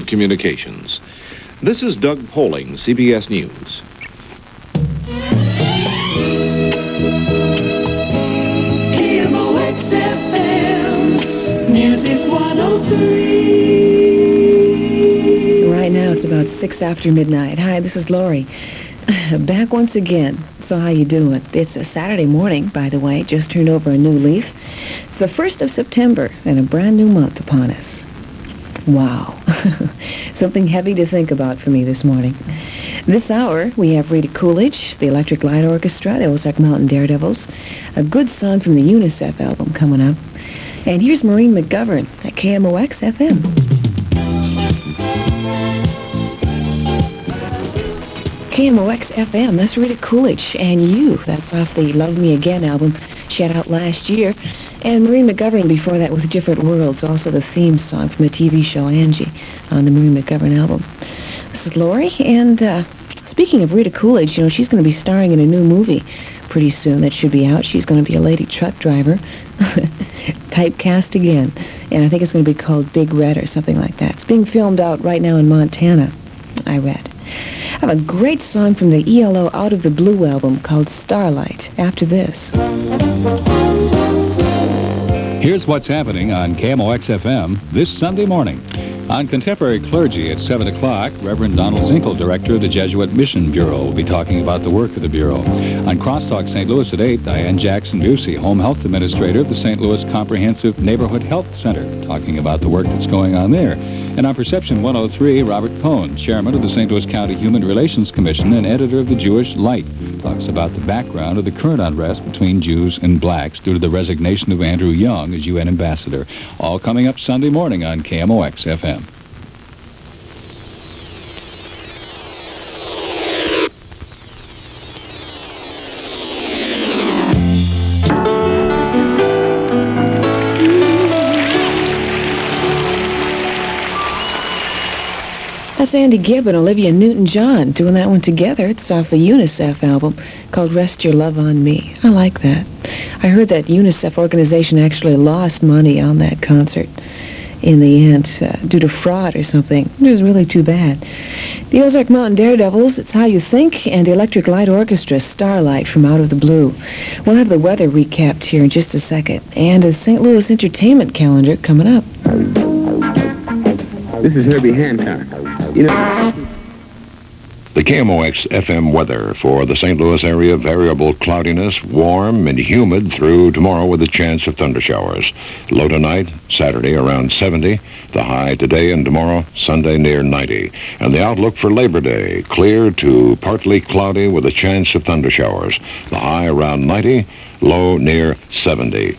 communications. This is Doug Poling, CBS News. KMOX-FM, Music 103. Right now it's about 6 after midnight. Hi, this is Lori. Back once again. So how you doing? It's a Saturday morning, by the way. Just turned over a new leaf. It's the 1st of September and a brand new month upon us. Wow. Something heavy to think about for me this morning. This hour, we have Rita Coolidge, the Electric Light Orchestra, the Ozark Mountain Daredevils, a good song from the UNICEF album coming up. And here's Maureen McGovern at KMOX-FM. KMOX-FM, that's Rita Coolidge. And You, that's off the Love Me Again album she had out last year. And Maureen McGovern before that with Different Worlds, also the theme song from the TV show Angie on the Maureen McGovern album. This is Lori, and speaking of Rita Coolidge, you know, she's going to be starring in a new movie pretty soon that should be out. She's going to be a lady truck driver, typecast again, and I think it's going to be called Big Red or something like that. It's being filmed out right now in Montana, I read. I have a great song from the ELO Out of the Blue album called Starlight after this. Here's what's happening on KMOX-FM this Sunday morning. On Contemporary Clergy at 7 o'clock, Reverend Donald Zinkel, director of the Jesuit Mission Bureau, will be talking about the work of the Bureau. On Crosstalk St. Louis at 8, Diane Jackson-Busey, Home Health Administrator of the St. Louis Comprehensive Neighborhood Health Center, talking about the work that's going on there. And on Perception 103, Robert Cohn, Chairman of the St. Louis County Human Relations Commission and editor of the Jewish Light, talks about the background of the current unrest between Jews and blacks due to the resignation of Andrew Young as UN ambassador. All coming up Sunday morning on KMOX-FM. That's Andy Gibb and Olivia Newton-John doing that one together. It's off the UNICEF album called Rest Your Love on Me. I like that. I heard that UNICEF organization actually lost money on that concert in the end due to fraud or something. It was really too bad. The Ozark Mountain Daredevils, It's How You Think, and the Electric Light Orchestra, Starlight from Out of the Blue. We'll have the weather recapped here in just a second. And a St. Louis entertainment calendar coming up. This is Herbie Hancock. You know, the KMOX-FM weather for the St. Louis area, variable cloudiness, warm and humid through tomorrow with a chance of thundershowers. Low tonight, Saturday around 70. The high today and tomorrow, Sunday near 90. And the outlook for Labor Day, clear to partly cloudy with a chance of thundershowers. The high around 90, low near 70.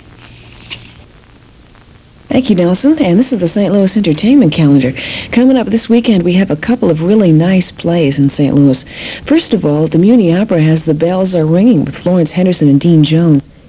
Thank you, Nelson. And this is the St. Louis Entertainment Calendar. Coming up this weekend, we have a couple of really nice plays in St. Louis. First of all, the Muni Opera has The Bells Are Ringing with Florence Henderson and Dean Jones.